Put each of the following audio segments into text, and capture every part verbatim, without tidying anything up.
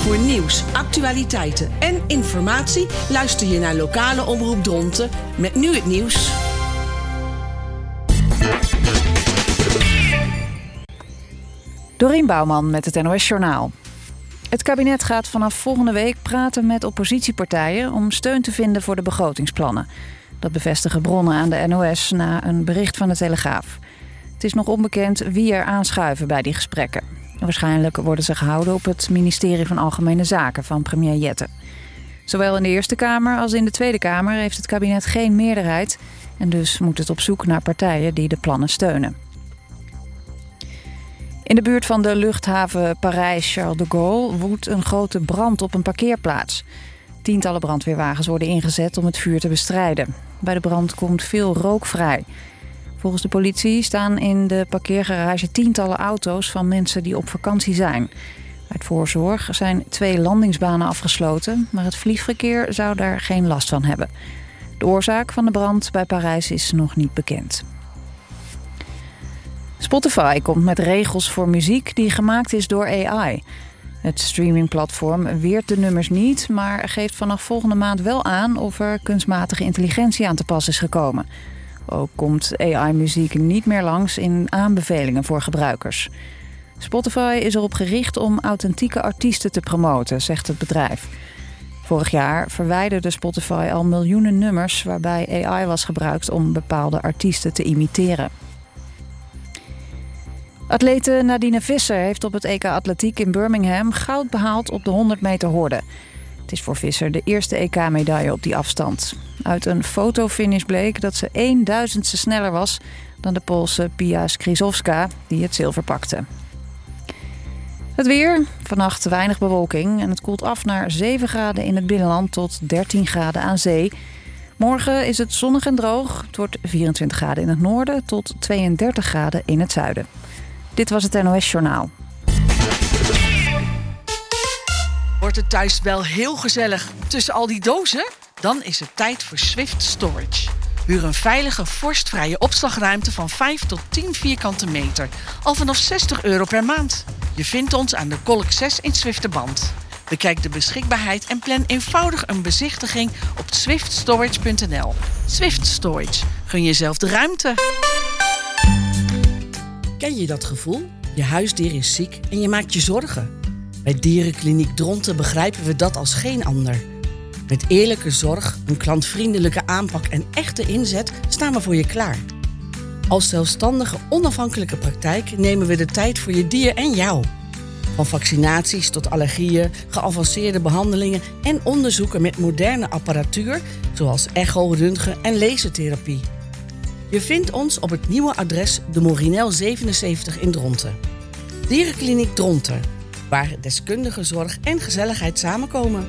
Voor nieuws, actualiteiten en informatie luister je naar lokale Omroep Dronten met nu het nieuws. Dorien Bouwman met het N O S-journaal. Het kabinet gaat vanaf volgende week praten met oppositiepartijen om steun te vinden voor de begrotingsplannen. Dat bevestigen bronnen aan de N O S na een bericht van de Telegraaf. Het is nog onbekend wie er aanschuiven bij die gesprekken. Waarschijnlijk worden ze gehouden op het ministerie van Algemene Zaken van premier Jette. Zowel in de Eerste Kamer als in de Tweede Kamer heeft het kabinet geen meerderheid en dus moet het op zoek naar partijen die de plannen steunen. In de buurt van de luchthaven Parijs-Charles de Gaulle woedt een grote brand op een parkeerplaats. Tientallen brandweerwagens worden ingezet om het vuur te bestrijden. Bij de brand komt veel rook vrij. Volgens de politie staan in de parkeergarage tientallen auto's van mensen die op vakantie zijn. Uit voorzorg zijn twee landingsbanen afgesloten, maar het vliegverkeer zou daar geen last van hebben. De oorzaak van de brand bij Parijs is nog niet bekend. Spotify komt met regels voor muziek die gemaakt is door A I. Het streamingplatform weert de nummers niet, maar geeft vanaf volgende maand wel aan of er kunstmatige intelligentie aan te pas is gekomen. Ook komt A I-muziek niet meer langs in aanbevelingen voor gebruikers. Spotify is erop gericht om authentieke artiesten te promoten, zegt het bedrijf. Vorig jaar verwijderde Spotify al miljoenen nummers waarbij A I was gebruikt om bepaalde artiesten te imiteren. Atlete Nadine Visser heeft op het E K Atletiek in Birmingham goud behaald op de honderd meter horde. Het is voor Visser de eerste E K-medaille op die afstand. Uit een fotofinish bleek dat ze één duizendste sneller was dan de Poolse Pia Skrzydłowska, die het zilver pakte. Het weer. Vannacht weinig bewolking en het koelt af naar zeven graden in het binnenland tot dertien graden aan zee. Morgen is het zonnig en droog. Het wordt vierentwintig graden in het noorden tot tweeëndertig graden in het zuiden. Dit was het N O S-journaal. Wordt het thuis wel heel gezellig tussen al die dozen? Dan is het tijd voor Swift Storage. Huur een veilige, vorstvrije opslagruimte van vijf tot tien vierkante meter. Al vanaf zestig euro per maand. Je vindt ons aan de Kolk zes in Zwifterband. Bekijk de beschikbaarheid en plan eenvoudig een bezichtiging op swift storage punt n l. Swift Storage. Gun jezelf de ruimte. Ken je dat gevoel? Je huisdier is ziek en je maakt je zorgen. Bij Dierenkliniek Dronten begrijpen we dat als geen ander. Met eerlijke zorg, een klantvriendelijke aanpak en echte inzet staan we voor je klaar. Als zelfstandige, onafhankelijke praktijk nemen we de tijd voor je dier en jou. Van vaccinaties tot allergieën, geavanceerde behandelingen en onderzoeken met moderne apparatuur, zoals echo, röntgen en lasertherapie. Je vindt ons op het nieuwe adres de Morinel zevenenzeventig in Dronten. Dierenkliniek Dronten, waar deskundige zorg en gezelligheid samenkomen.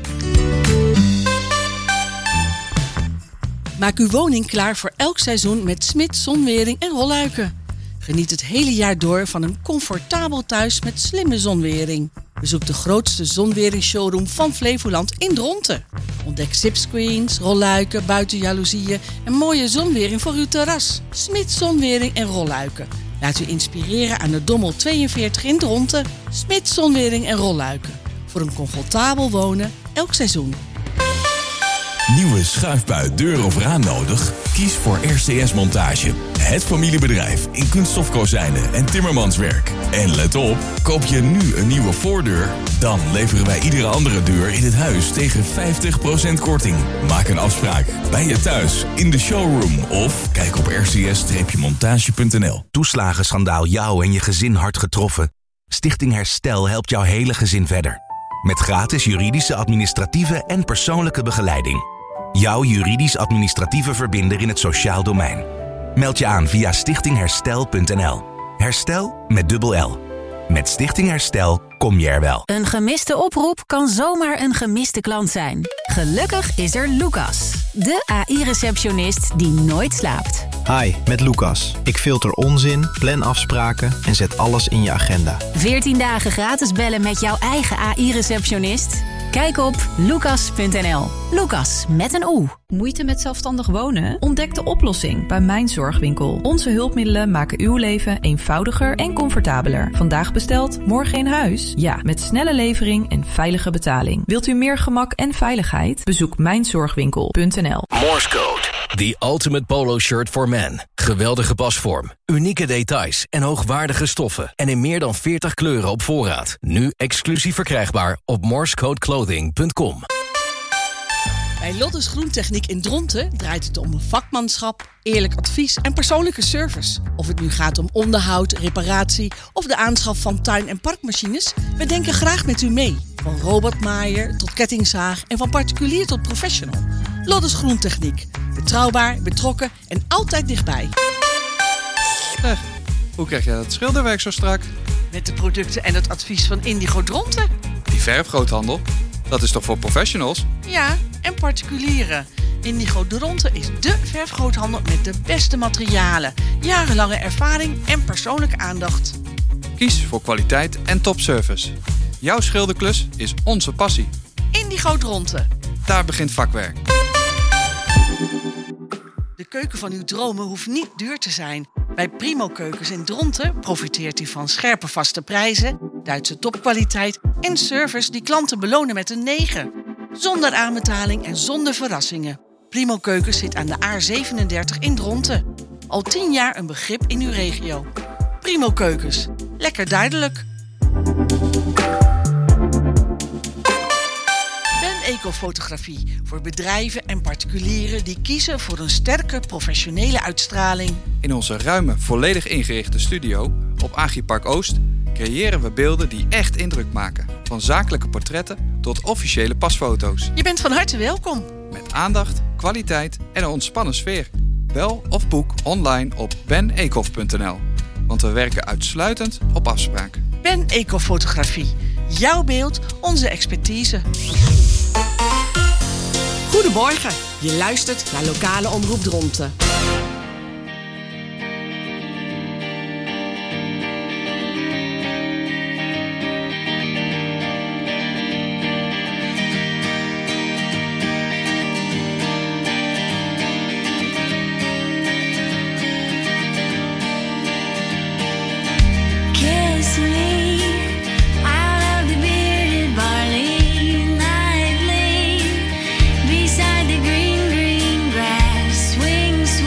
Maak uw woning klaar voor elk seizoen met Smits Zonwering en Rolluiken. Geniet het hele jaar door van een comfortabel thuis met slimme zonwering. Bezoek de grootste zonweringsshowroom van Flevoland in Dronten. Ontdek zipscreens, rolluiken, buitenjaloezieën en mooie zonwering voor uw terras. Smits Zonwering en Rolluiken. Laat u inspireren aan de Dommel tweeënveertig in Dronten. Smits Zonwering en Rolluiken. Voor een comfortabel wonen elk seizoen. Nieuwe schuifbui, deur of raam nodig? Kies voor R C S Montage. Het familiebedrijf in kunststofkozijnen en timmermanswerk. En let op, koop je nu een nieuwe voordeur? Dan leveren wij iedere andere deur in het huis tegen vijftig procent korting. Maak een afspraak bij je thuis, in de showroom of kijk op r c s montage punt n l. Toeslagenschandaal jou en je gezin hard getroffen? Stichting Herstel helpt jouw hele gezin verder. Met gratis juridische, administratieve en persoonlijke begeleiding. Jouw juridisch-administratieve verbinder in het sociaal domein. Meld je aan via stichting herstel punt n l. Herstel met dubbel L. Met Stichting Herstel kom je er wel. Een gemiste oproep kan zomaar een gemiste klant zijn. Gelukkig is er Lucas, de A I-receptionist die nooit slaapt. Hi, met Lucas. Ik filter onzin, plan afspraken en zet alles in je agenda. veertien dagen gratis bellen met jouw eigen A I-receptionist. Kijk op lucas punt n l. Lucas met een O. Moeite met zelfstandig wonen? Ontdek de oplossing bij Mijn Zorgwinkel. Onze hulpmiddelen maken uw leven eenvoudiger en comfortabeler. Vandaag besteld, morgen in huis? Ja, met snelle levering en veilige betaling. Wilt u meer gemak en veiligheid? Bezoek mijn zorgwinkel punt n l. Morse Code. The ultimate polo shirt for men. Geweldige pasvorm, unieke details en hoogwaardige stoffen. En in meer dan veertig kleuren op voorraad. Nu exclusief verkrijgbaar op morsecodeclothing punt com. Bij Lottes Groentechniek in Dronten draait het om vakmanschap, eerlijk advies en persoonlijke service. Of het nu gaat om onderhoud, reparatie of de aanschaf van tuin- en parkmachines, we denken graag met u mee. Van robotmaaier tot kettingzaag en van particulier tot professional. Lottes Groentechniek. Betrouwbaar, betrokken en altijd dichtbij. Eh, hoe krijg jij dat schilderwerk zo strak? Met de producten en het advies van Indigo Dronten. Die verfgroothandel, dat is toch voor professionals? Ja, en particulieren. Indigo Dronten is dé verfgroothandel met de beste materialen, jarenlange ervaring en persoonlijke aandacht. Kies voor kwaliteit en topservice. Jouw schilderklus is onze passie. Indigo Dronten. Daar begint vakwerk. De keuken van uw dromen hoeft niet duur te zijn. Bij Primo Keukens in Dronten profiteert u van scherpe vaste prijzen, Duitse topkwaliteit en service die klanten belonen met een negen. Zonder aanbetaling en zonder verrassingen. Primo Keukens zit aan de A zevenendertig in Dronten. Al tien jaar een begrip in uw regio. Primo Keukens. Lekker duidelijk. Ben Ecofotografie voor bedrijven en particulieren die kiezen voor een sterke professionele uitstraling. In onze ruime, volledig ingerichte studio op Agripark Oost creëren we beelden die echt indruk maken. Van zakelijke portretten tot officiële pasfoto's. Je bent van harte welkom. Met aandacht, kwaliteit en een ontspannen sfeer. Bel of boek online op ben ecof punt n l. Want we werken uitsluitend op afspraak. Ben Ecofotografie. Jouw beeld, onze expertise. Goedemorgen, je luistert naar Lokale Omroep Dronten. Beside the green, green grass, swing, swing.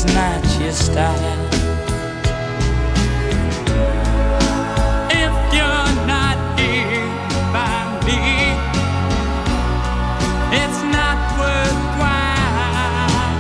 it's not your style. If you're not here by me, it's not worthwhile.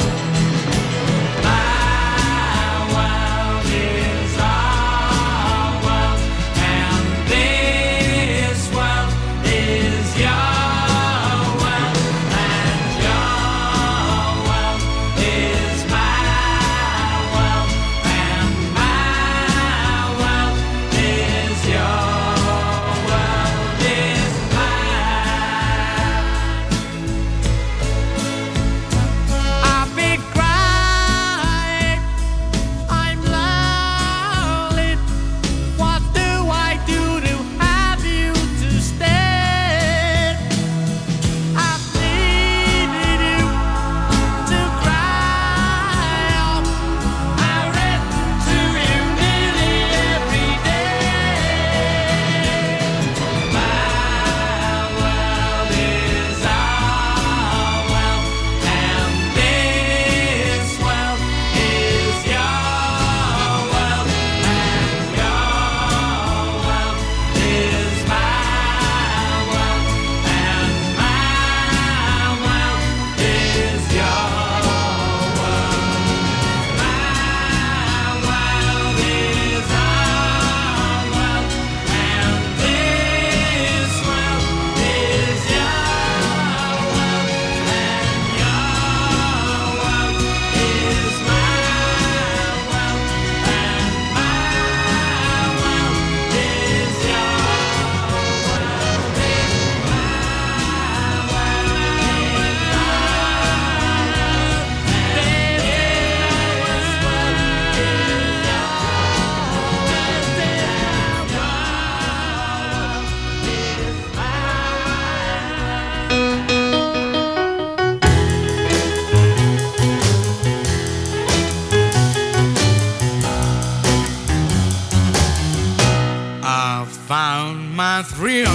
My world is our world, and this world is your world, and your world is my world, and my world is your world is mine. I'll be crying, I'm lonely. What do I do to have you to stay? I've needed you to cry on. I've written to you nearly every day. My world is our world, and this world is your world, and your world is my world, and my world is your world. My world is our world, and this world is your world, and your world is my world, and my world is your I found my thrill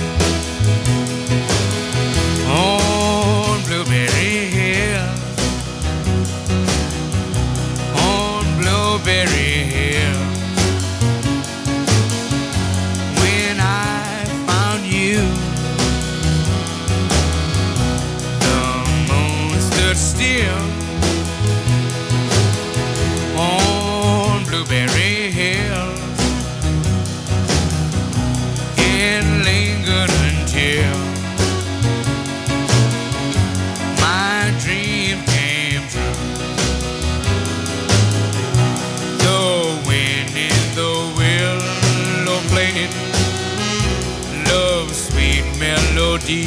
on Blueberry Hill, on Blueberry Hill. When I found you, the moon stood still on Blueberry Hill. It lingered until my dream came true. The wind in the willow played love's sweet melody,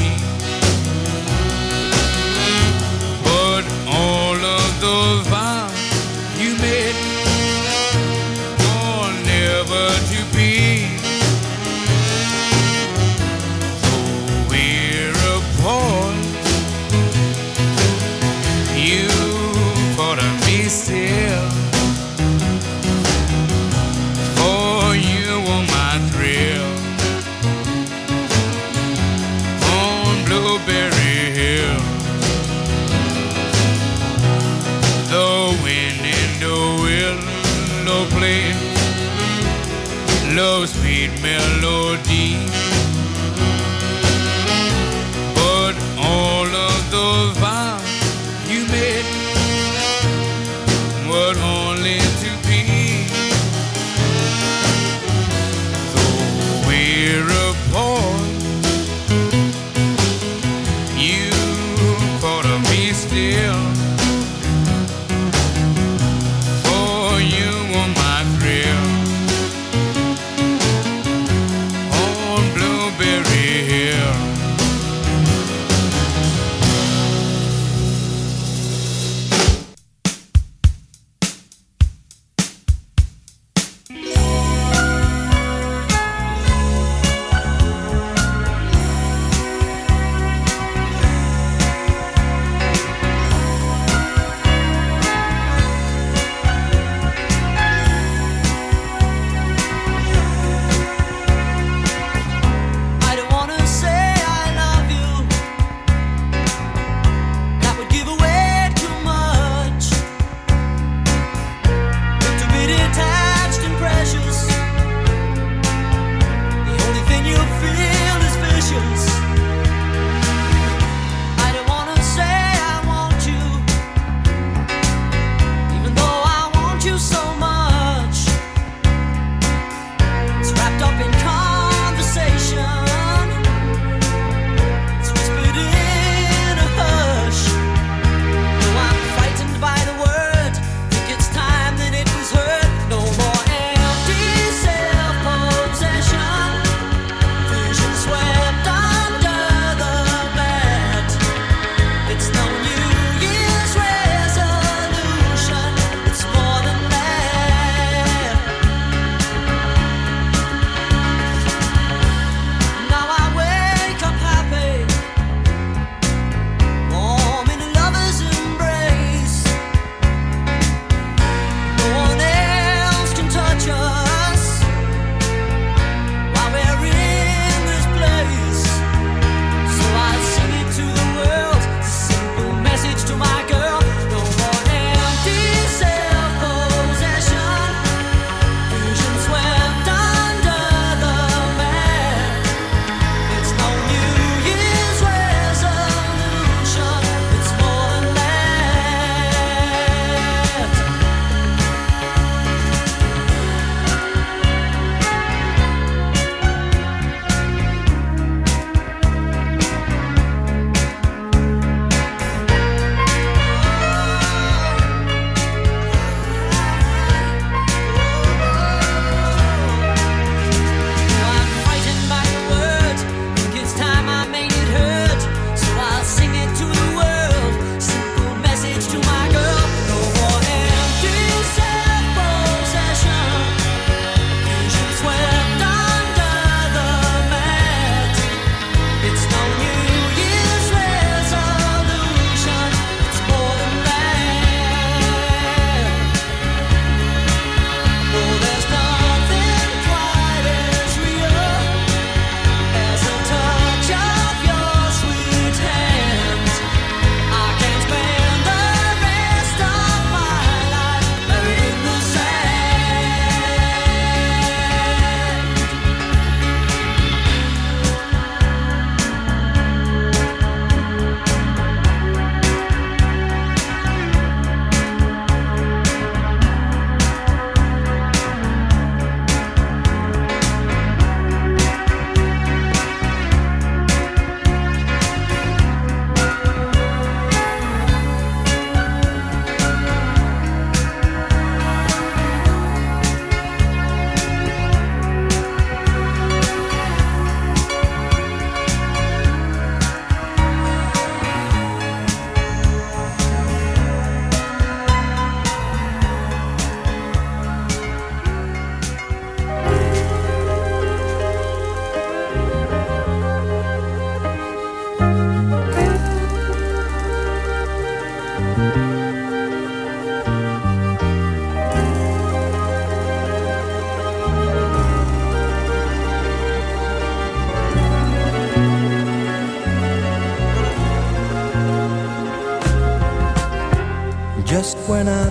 but all of those vows you made were never to be. We're apart. You thought of me still, for you were my thrill on Blueberry Hill. The wind in the willow played love's sweet melody, but all of those vows you made were only to be. Though we're apart, you thought of me still, for you were my thrill on Blueberry Hill.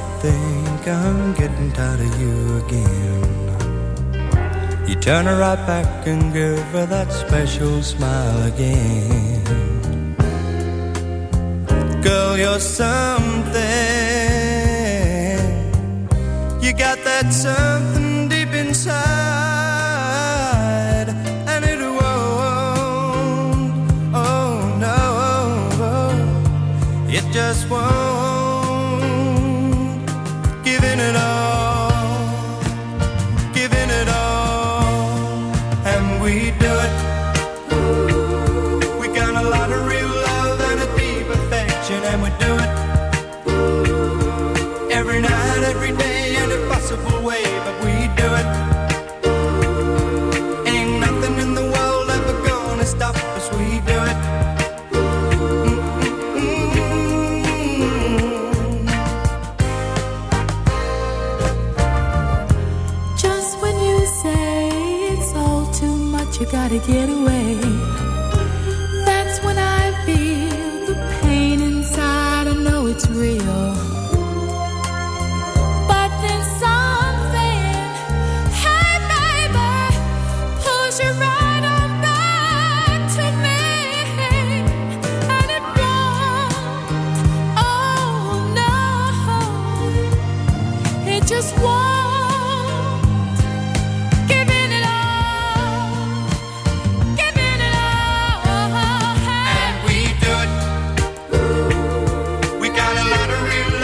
think I'm getting tired of you again. You turn her right back and give her that special smile again. Girl, you're something. You got that something deep inside, and it won't, oh no, it just won't. Giving it all, giving it all, and we do it. We got a lot of real love and a deep affection, and we do it every night, every day, in a possible way, but we do it. Ain't nothing in the world ever gonna stop us, we do it. Mm-mm-mm. Just when you say it's all too much, you gotta get away. That's when I feel the pain inside, I know it's real. Right on back to me, and it won't, oh no, it just won't. Giving it all, giving it all, and we do it. We got a lot of real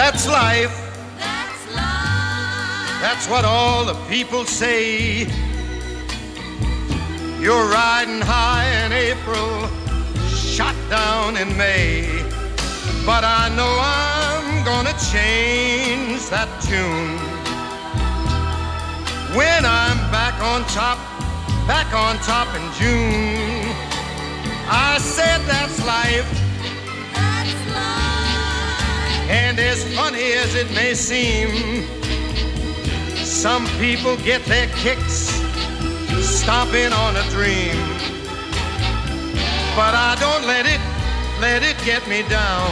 That's life. That's life. That's what all the people say. You're riding high in April, shot down in May. But I know I'm gonna change that tune when I'm back on top, back on top in June. I said that's life. That's life. And as funny as it may seem, some people get their kicks stomping on a dream. But I don't let it, let it get me down.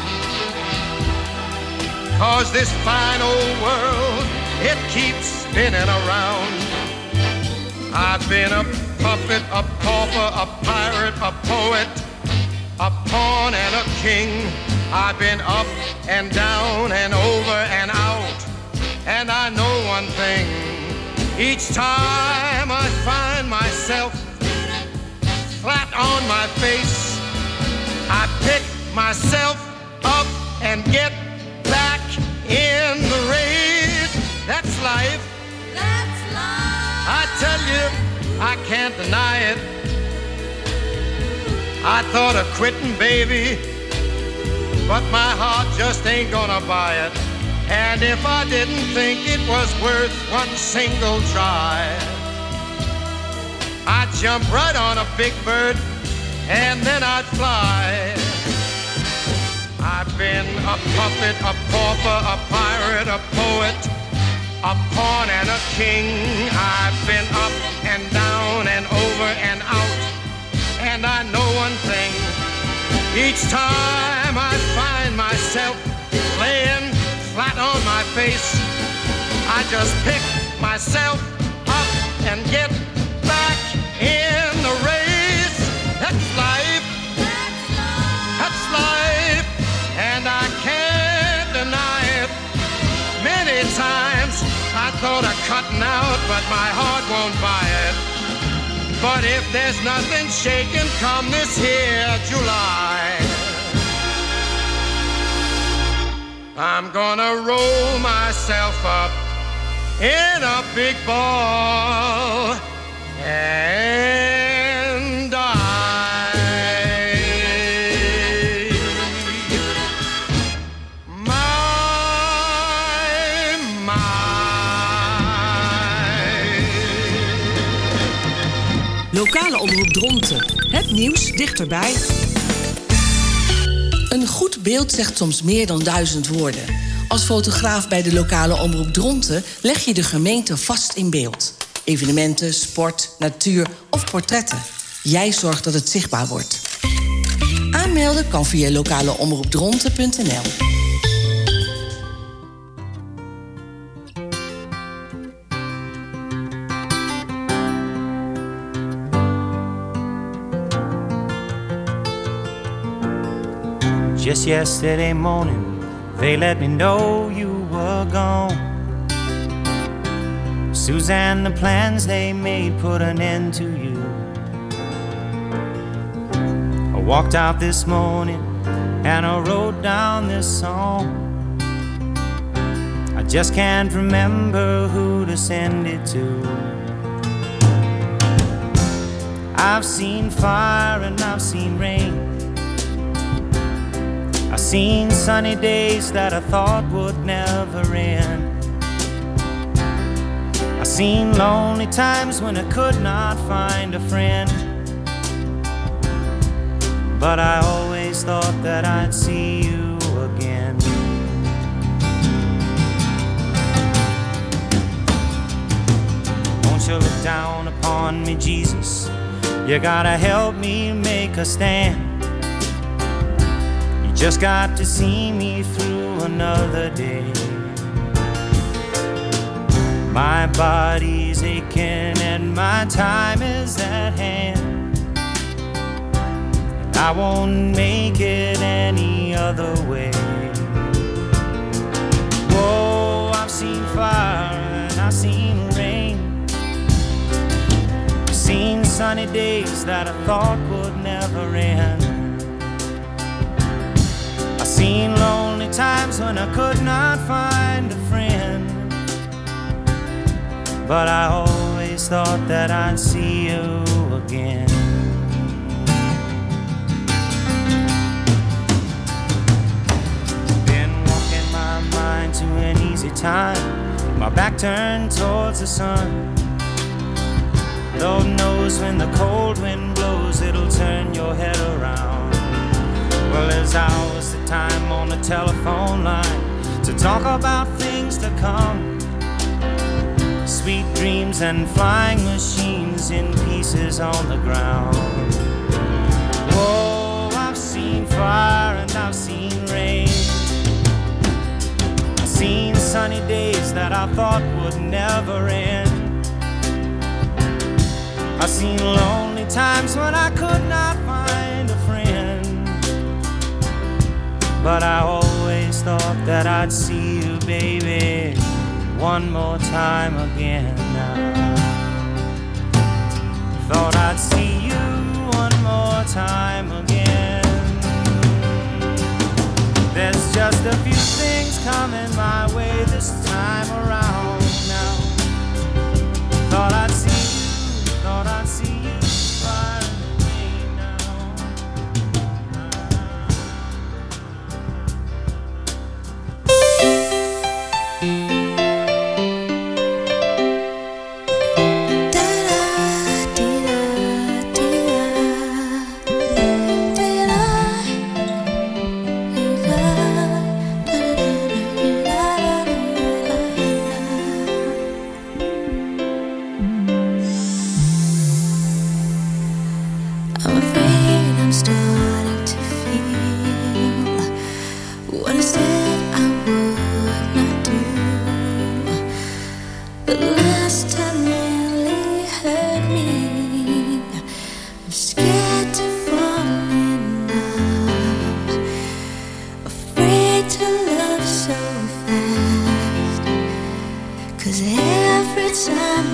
'Cause this fine old world, it keeps spinning around. I've been a puppet, a pauper, a pirate, a poet, a pawn and a king. I've been up and down and over and out. And I know one thing, each time I find myself flat on my face, I pick myself up and get back in the race. That's life. That's life. I tell you, I can't deny it. I thought of quitting, baby, but my heart just ain't gonna buy it. And if I didn't think it was worth one single try, I'd jump right on a big bird and then I'd fly. I've been a puppet, a pauper, a pirate, a poet, a pawn and a king. I've been up and down and over and out. And I know one thing, each time I find myself laying flat on my face, I just pick myself up and get back in the race. That's life. That's life. That's life. And I can't deny it. Many times I thought of cutting out, but my heart won't buy it. But if there's nothing shaking come this here July, I'm gonna roll myself up in a big ball and die. My, my. Lokale omroep Dronten. Het nieuws dichterbij. Een goed beeld zegt soms meer dan duizend woorden. Als fotograaf bij de lokale omroep Dronten leg je de gemeente vast in beeld. Evenementen, sport, natuur of portretten. Jij zorgt dat het zichtbaar wordt. Aanmelden kan via lokaleomroepdronten punt n l. Just yesterday morning, they let me know you were gone. Suzanne, the plans they made put an end to you. I walked out this morning and I wrote down this song. I just can't remember who to send it to. I've seen fire and I've seen rain. I've seen sunny days that I thought would never end. I've seen lonely times when I could not find a friend. But I always thought that I'd see you again. Won't you look down upon me, Jesus? You gotta help me make a stand. Just got to see me through another day. My body's aching and my time is at hand. I won't make it any other way. Whoa, I've seen fire and I've seen rain. I've seen sunny days that I thought would never end. I've seen lonely times when I could not find a friend, but I always thought that I'd see you again. Been walking my mind to an easy time, my back turned towards the sun. Lord knows when the cold wind blows, it'll turn your head around. Well, there's hours of time on the telephone line to talk about things to come. Sweet dreams and flying machines in pieces on the ground. Whoa, I've seen fire and I've seen rain. I've seen sunny days that I thought would never end. I've seen lonely times when I could not find a friend, but I always thought that I'd see you, baby, one more time again now. Thought I'd see you one more time again. There's just a few things coming my way this time around now. Thought I'd see you, thought I'd see you far away now.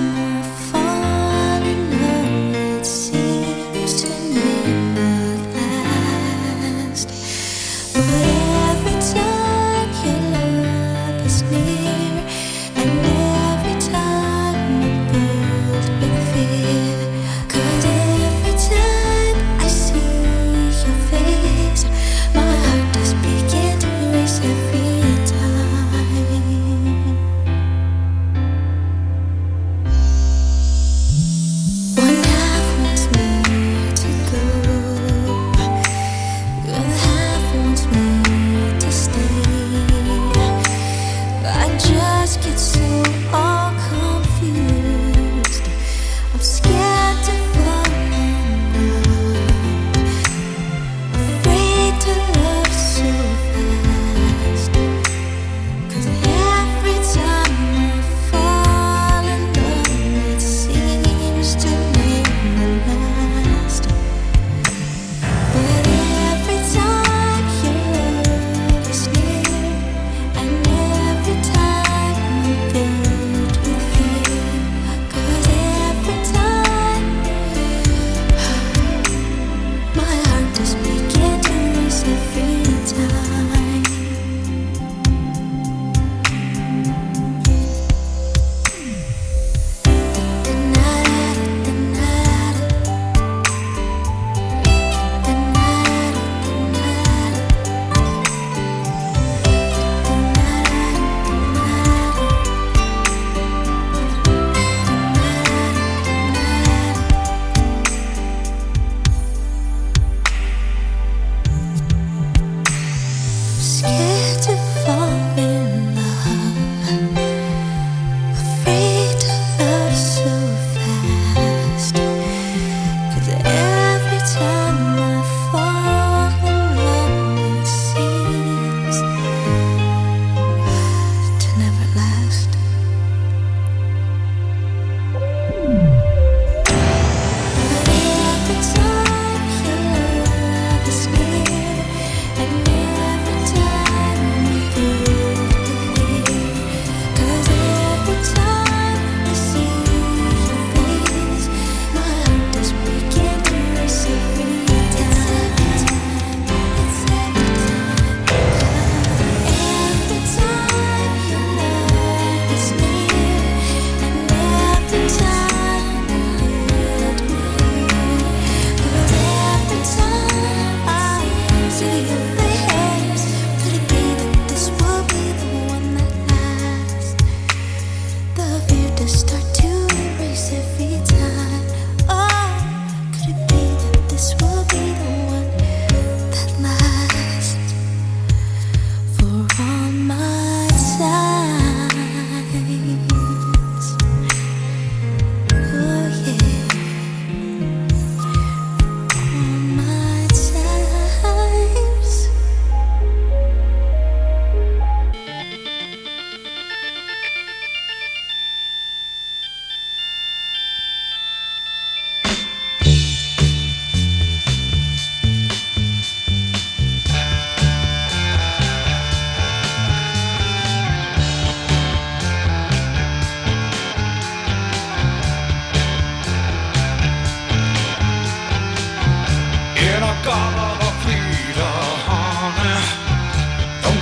Fall in love, it seems to never last.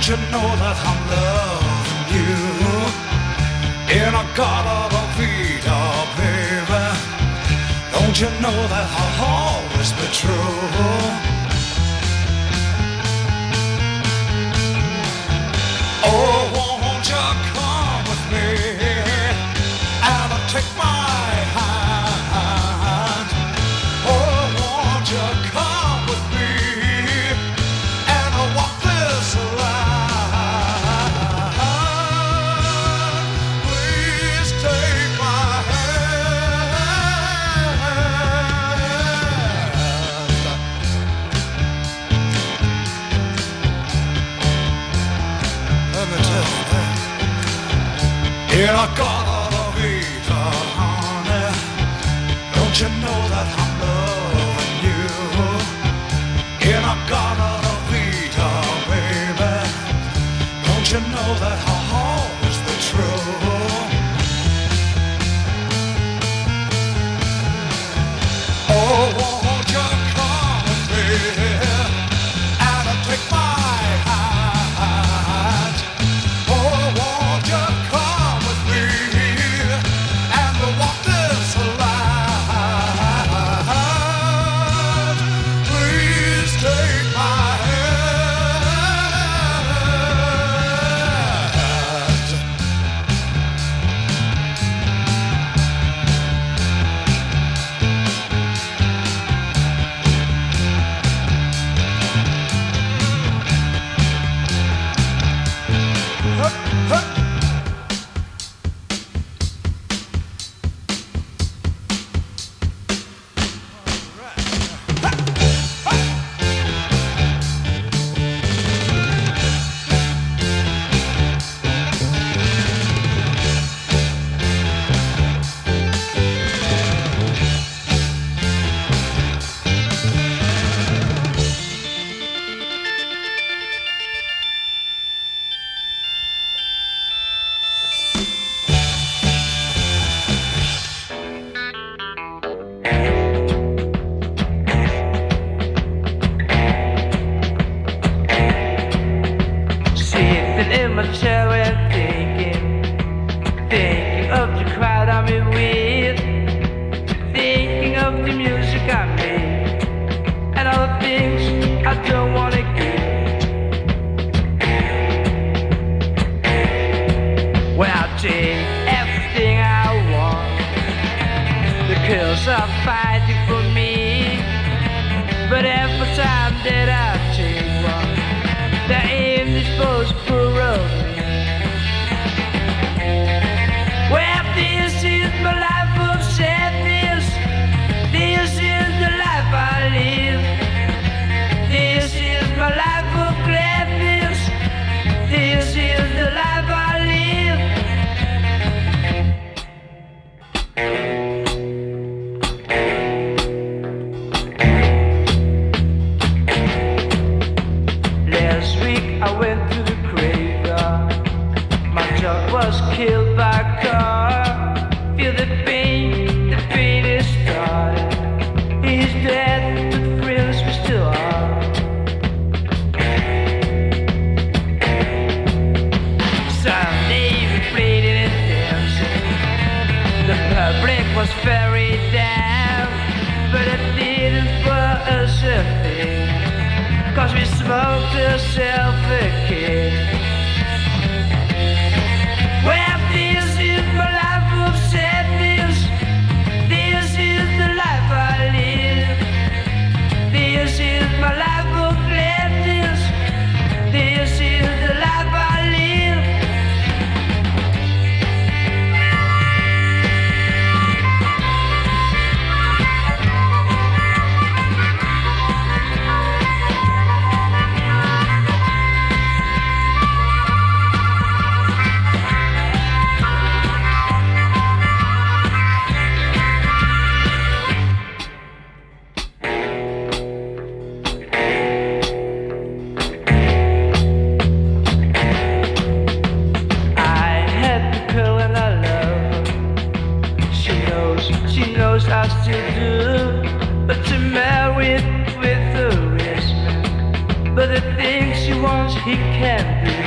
Don't you know that I'm loving you? In a Galata Vita, baby. Don't you know that I'll always be true? Oh, won't you come with me and take my hand? Oh, won't you come with me and walk this line? Please take my hand. Let me tell you that. In a Galata Vita, honey, don't you know that I'm loving you? In a Galata Vita, baby, don't you know that I'll always be true? Oh, won't you come with me and take my hand? Oh, won't you come with me and walk this line? Please take my hand. Hup, hup. Sitting in my chair and thinking, thinking of the crowd I'm in with, thinking of the music I made, and all the things I don't wanna give. Well, I'll take everything I want. The girls are fighting for me, but every time that I take one, they're aim disposed for of me. Well, this is my life of sadness. This is the life I live. This is my life of gladness. This is the life I live. Last week I went to the graveyard. My dog was killed by a car. Feel the pain, the pain is started. He's dead, but friends we still are. Sunday we played it and dancing. The public was very down, but it didn't for us a thing, 'cause we smoked ourselves a kick. Well, this is my life of sadness. This is the life I live. This is my life of gladness. This is the life I live. I still do, but to marry with the risk. But the things she wants he can't do.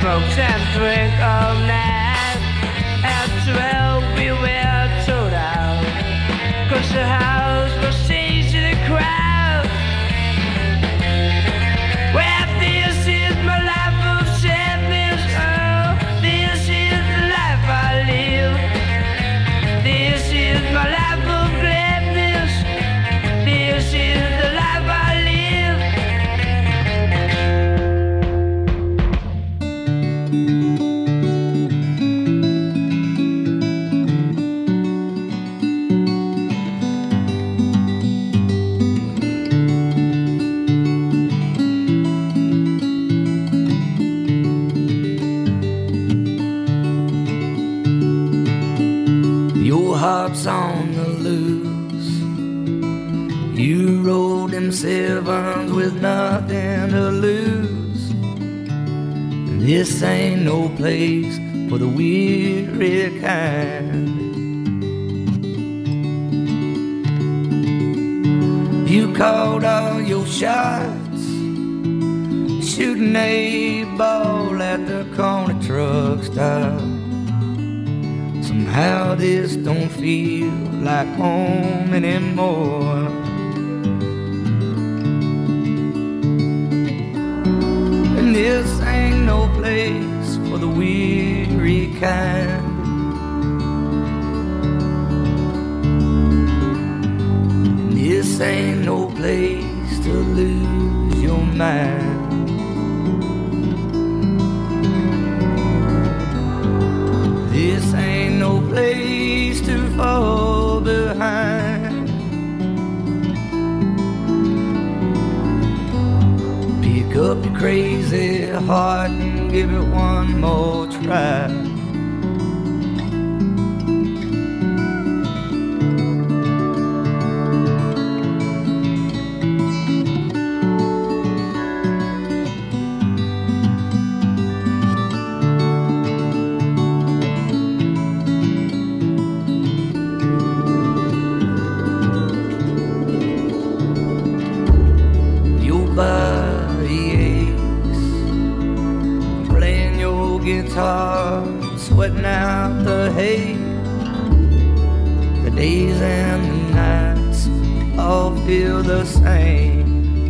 smokes and drink all night. At twelve we were told out, cause the house was changed to the crowd. Well, this is my life of sadness. Oh, this is the life I live. This is my life of gladness. This is the life I live. Your heart's on the loose. You rode them sevens with nothing to lose. This ain't no place for the weary kind. You called all your shots, shooting a ball at the corner truck stop. Somehow this don't feel like home anymore. And this ain't no place for the weary kind. And this ain't no place to lose your mind. This ain't no place to fall behind. Pick up your crazy heart and give it one more try. Sweating out the hay. The days and the nights all feel the same.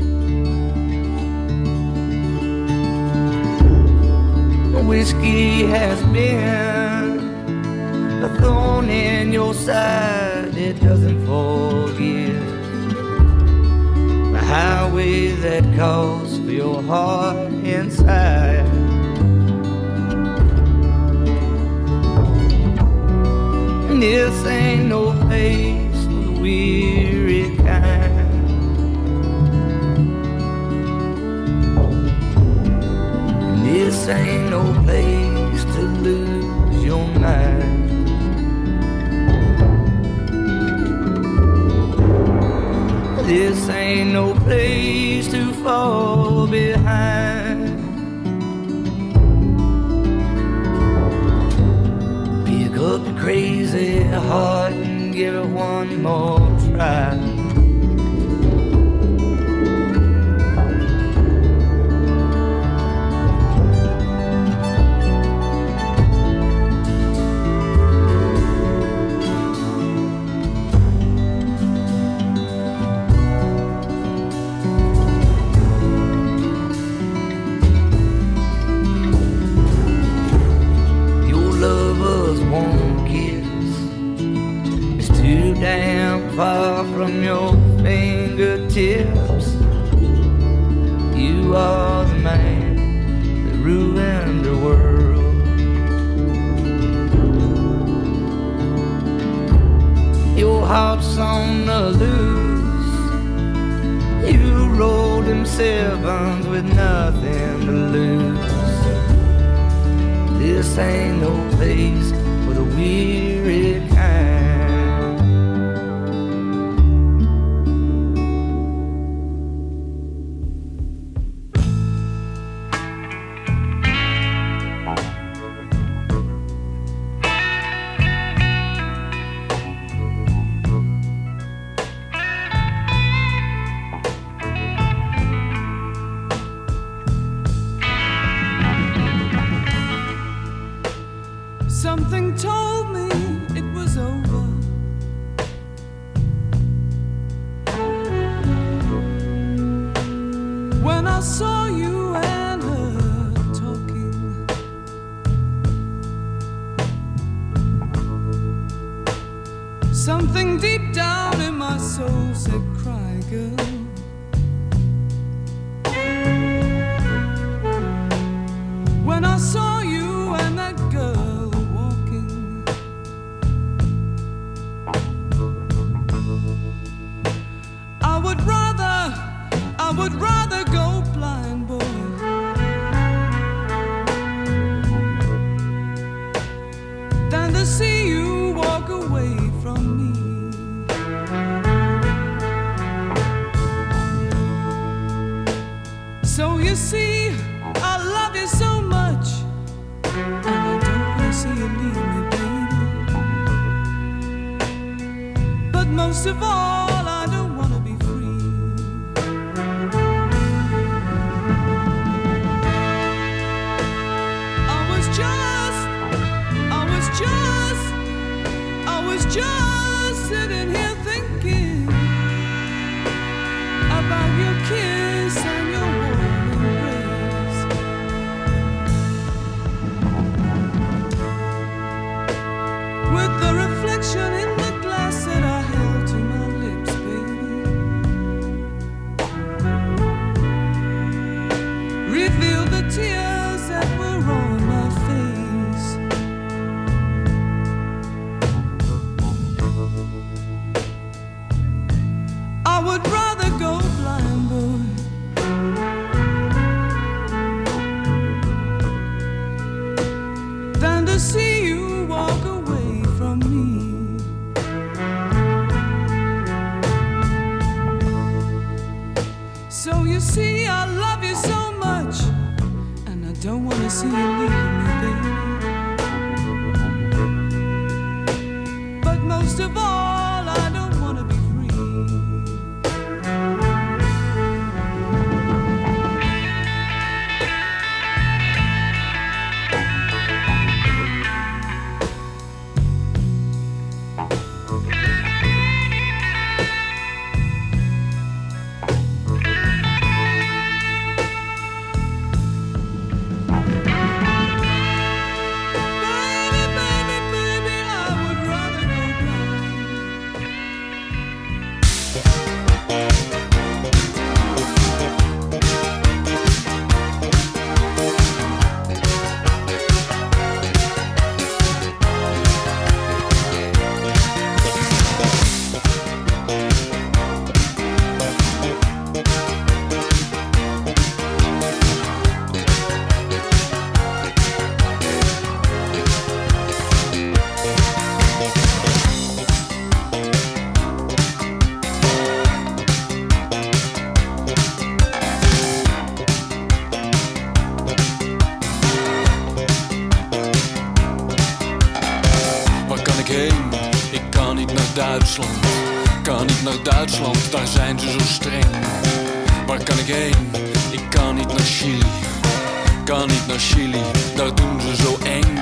Whiskey has been a thorn in your side. It doesn't forgive. The highway that calls for your heart inside. This ain't no place for the weary kind. And this ain't no place to lose your mind. This ain't no place to fall behind. Up your crazy heart and give it one more try. Far from your fingertips. You are the man that ruined the world. Your heart's on the loose. You rolled them sevens with nothing to lose. This ain't no place for the weary kind. Something told me it was over. When I saw you and her talking, something deep down in my soul said, cry, girl. When I saw you and that girl walking, I would rather, I would rather go blind, boy, than to see you walk away from me. So you see, I love you so much, and I don't want to see you leave me, baby. But most of all, I don't want to be free. I was just, I was just, I was just sitting here thinking about your kiss and your warm embrace. With the reflection in the glass that I held to my lips, baby, revealed the tears that were on my face. I would rather go blind, boy, than to see you walk away from me. So you see, I love you so much, and I don't want to see you leave me, baby. But most of all, I don't want to be Duitsland, kan niet naar Duitsland, daar zijn ze zo streng. Waar kan ik heen? Ik kan niet naar Chili, kan niet naar Chili, daar doen ze zo eng.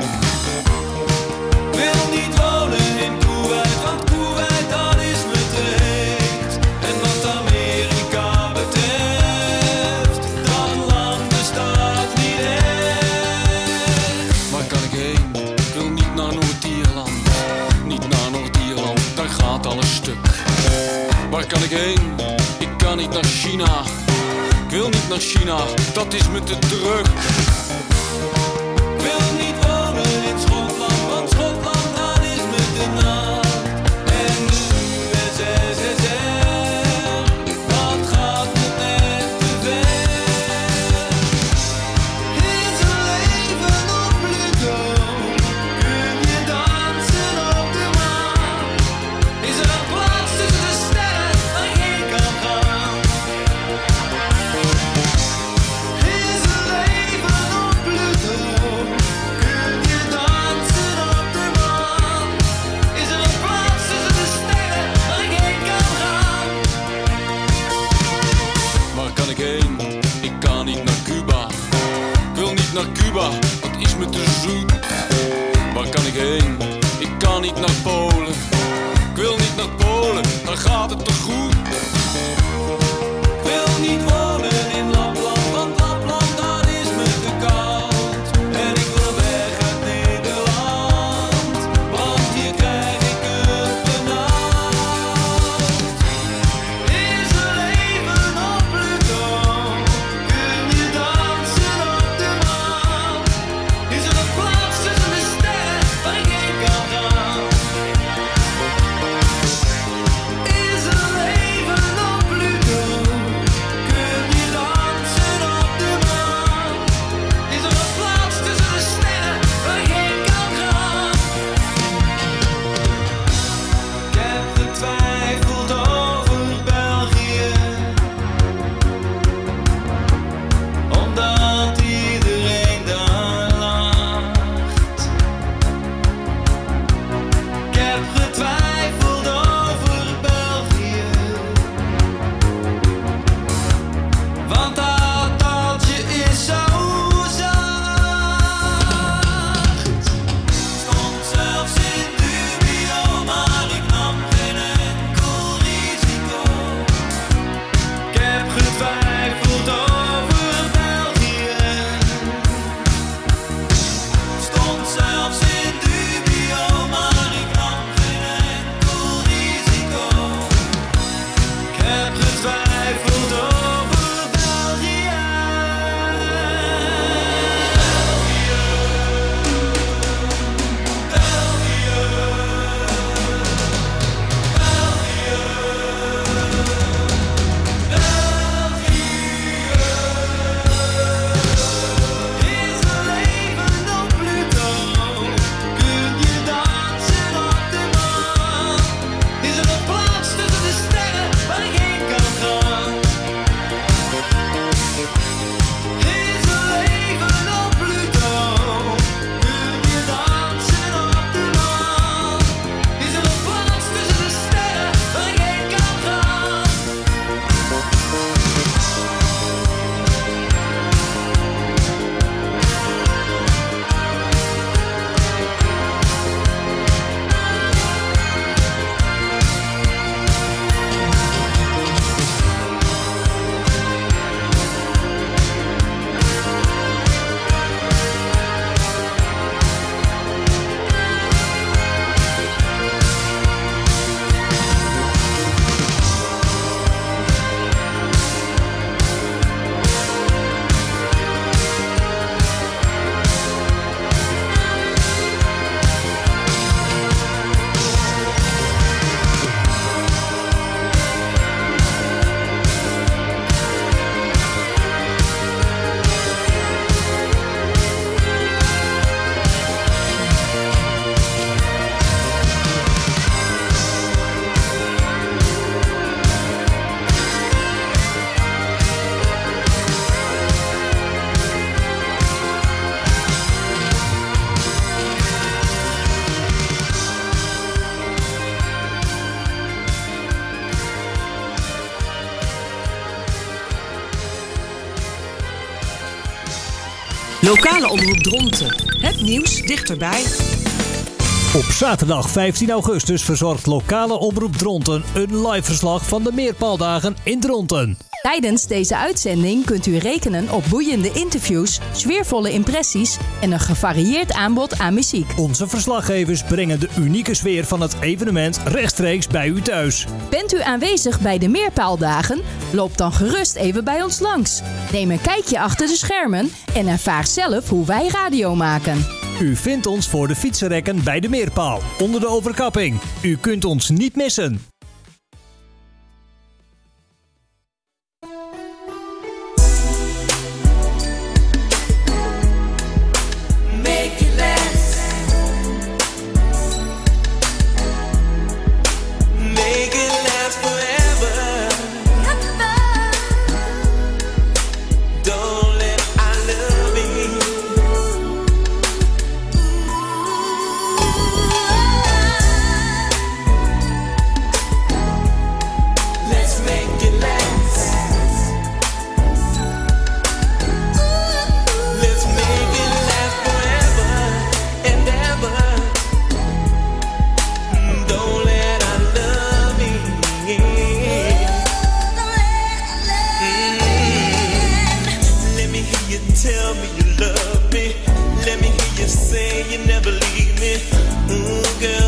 Wil niet wonen in Kuwait, want Kuwait dat is me te heet. En wat Amerika betreft, dat land bestaat niet echt. Waar kan ik heen? Ik wil niet naar Noord-Ierland, niet naar Noord-Ierland, daar gaat alles stuk. Waar kan ik heen? Ik kan niet naar China. Ik wil niet naar China, dat is me te druk. Ik wil niet wonen in Schotland, want Schotland dat is me te nat. En de U S S R, dat gaat me net te ver. Is een leven op Pluto? Kun je dansen op de maan? Is er een plaats tussen de sterren waar ik heen kan gaan? Is een leven op niet naar Polen. Ik wil niet naar Polen, dan gaat het toch goed. Ik wil niet wonen in Lapland, want Lapland dat is me te koud. En ik wil weg uit Nederland, want hier krijg ik het benauwd. Is er leven op Pluto? Kun je dansen op de maan? Is er een plaats tussen de sterren waar ik heen kan gaan? Is er leven op Pluto? Kun je dansen op de maan? Is er een plaats tussen de sterren waar ik heen kan gaan? Ik heb getwijfeld over België, omdat iedereen daar lacht. Ik heb getwijfeld over België, want dat taaltje is zo zacht. Stond zelfs in dubio, maar ik nam geen enkel risico. Ik heb getwijfeld over België. Stond zelfs in dubio, maar ik nam geen enkel risico. Ik heb getwijfeld over België. Is er leven op Pluto? Kun je dansen op de maan? Is er een plaats tussen de sterren waar ik heen kan gaan? Is er leven op Pluto? Kun je dansen op de maan? Is er een plaats tussen de sterren waar ik heen kan gaan? Lokale omroep Dronten. Het nieuws dichterbij. Op zaterdag vijftien augustus verzorgt lokale omroep Dronten een live verslag van de Meerpaaldagen in Dronten. Tijdens deze uitzending kunt u rekenen op boeiende interviews, sfeervolle impressies en een gevarieerd aanbod aan muziek. Onze verslaggevers brengen de unieke sfeer van het evenement rechtstreeks bij u thuis. Bent u aanwezig bij de Meerpaaldagen? Loop dan gerust even bij ons langs. Neem een kijkje achter de schermen en ervaar zelf hoe wij radio maken. U vindt ons voor de fietsenrekken bij de Meerpaal, onder de overkapping. U kunt ons niet missen. me. Ooh, girl.